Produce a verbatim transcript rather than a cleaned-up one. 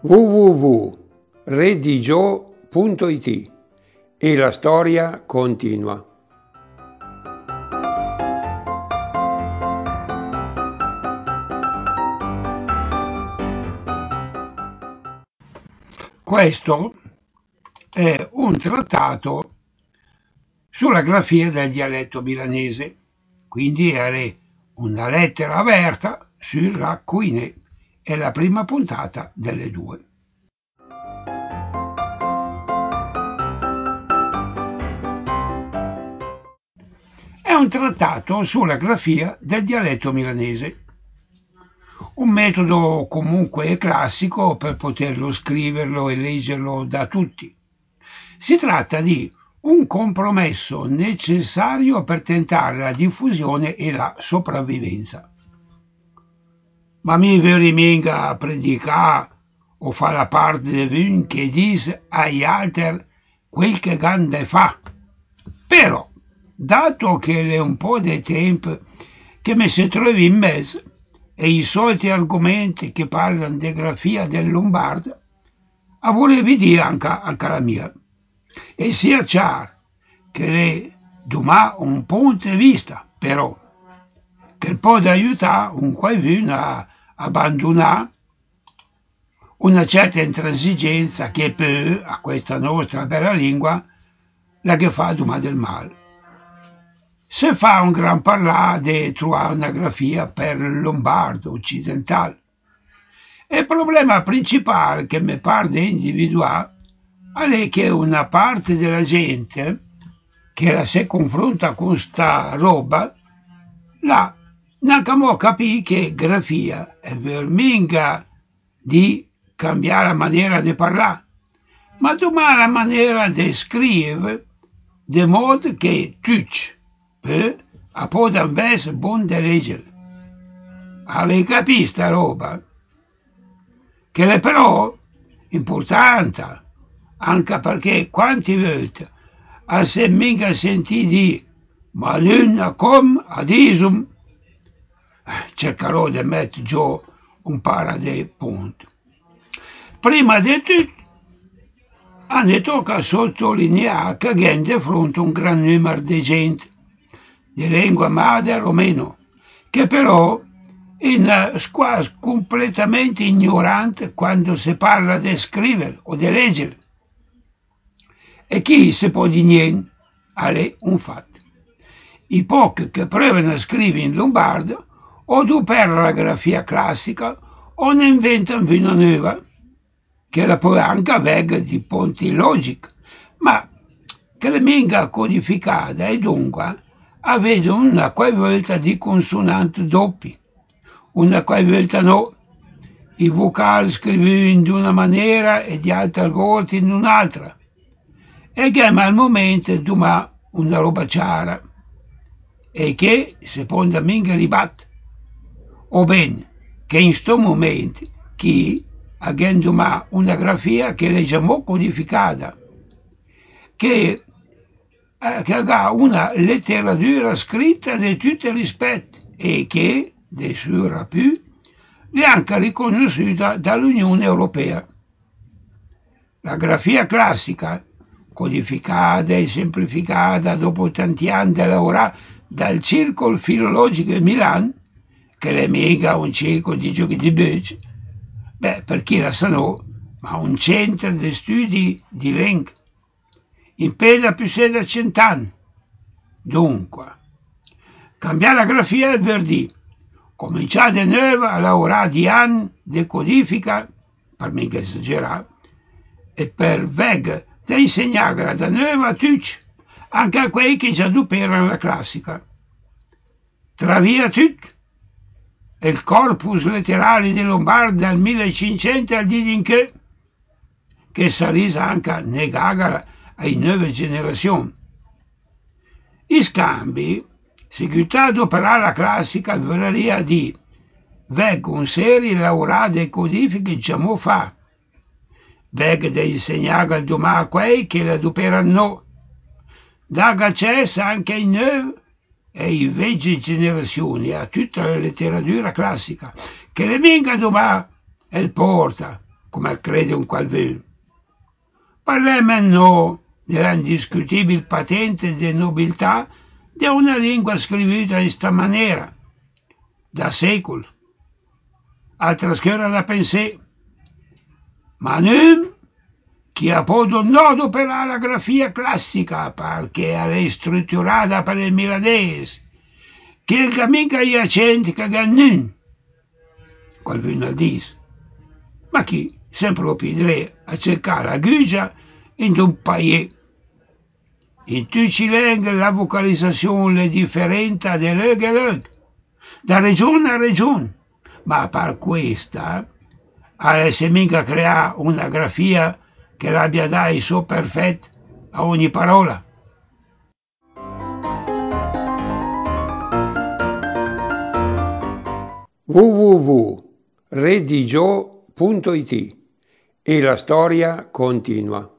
w w w punto redigio punto i t e la storia continua. Questo è un trattato sulla grafia del dialetto milanese, quindi è una lettera aperta sulla Cuinè, è la prima puntata delle due. È un trattato sulla grafia del dialetto milanese, un metodo comunque classico per poterlo scriverlo e leggerlo da tutti. Si tratta di un compromesso necessario per tentare la diffusione e la sopravvivenza. Ma mi veriminga a predicare o fa la parte di un che dice agli altri quel che grande fa. Però, dato che è un po' di tempo che mi si trovi in mezzo e i soliti argomenti che parlano di grafia del lombardo, a volevi dire anche, anche la mia. E sia chiaro che è domà un punto di vista, però, che può aiutare un qualcuno a abbandonare una certa intransigenza che poi, a questa nostra bella lingua, la che fa domà del male. Se fa un gran parlare di trovare una grafia per il lombardo occidentale. E il problema principale che mi pare di individuare è che una parte della gente che la si confronta con sta roba, là, non può capire che grafia è verminga di cambiare la maniera di parlare, ma domani la maniera di scrivere, di modo che tutti per a poter essere buon da leggere. Avete capito sta roba? Che è però importante, anche perché quante volte a se mica sentì di ma non come adisum, cercherò di mettere giù un paio di punti. Prima di tutto, a ne tocca sottolineare che abbiamo di fronte un gran numero di gente di lingua madre romeno, che però è quasi completamente ignorante quando si parla di scrivere o di leggere. E chi si può dire niente, è un fatto. I pochi che provano a scrivere in lombardo o adoperano la grafia classica o ne inventano una nuova, che la può anche avere di ponti logici, ma che la venga codificata e dunque avete una qualvolta di consonanti doppi, una qualvolta no, i vocali scrivono in una maniera e di altre volte in un'altra, e che al momento domani una roba chiara, e che secondo me ribatte, o bene che in sto momento chi ha domani una grafia che è già molto codificata, che che ha una letteratura scritta di tutti i rispetti e che, di sicuro più, è anche riconosciuta dall'Unione Europea. La grafia classica, codificata e semplificata dopo tanti anni di lavorare dal Circolo Filologico di Milano, che è mica un circolo di giochi di bocce, beh, per chi la sa no, ma un centro di studi di lingua, in pesa più di cent'anni. Dunque, cambiare la grafia è per dire, cominciare di nuovo a lavorare di anni di codifica, per mica esagerare, e per veg di insegnare da nuovo a tutti, anche a quelli che già adoperano la classica. Tra via tutto, il corpus letterale di Lombardo dal millecinquecento al di in che, che salisa anche negata ai nuove generazioni. I scambi, seguitato per la classica, verrebbe di veg un serie lavorate e codifiche già mo fa, veg da insegnare al domani a quei che la adoperano, da accesso anche ai nuovi e ai vecchi generazioni, a tutta la letteratura classica, che le venga domani e porta, come crede un qualcuno. Parliamo dell'indiscutibile patente di nobiltà di una lingua scritta in sta maniera, da secoli. Altra schiera da pensare, ma non che ha potuto nodo per la grafia classica, perché è strutturata per il milanese, che il cammino gli accenti che non. Qualcuno dice, ma chi sempre più a cercare la gugia in un paese. In tutte le lingue la vocalizzazione è differente da luogo a luogo, da regione a regione, ma per questa ha se mica creare una grafia che l'abbia dato il suo perfetto a ogni parola. w w w punto redigio punto it e la storia continua.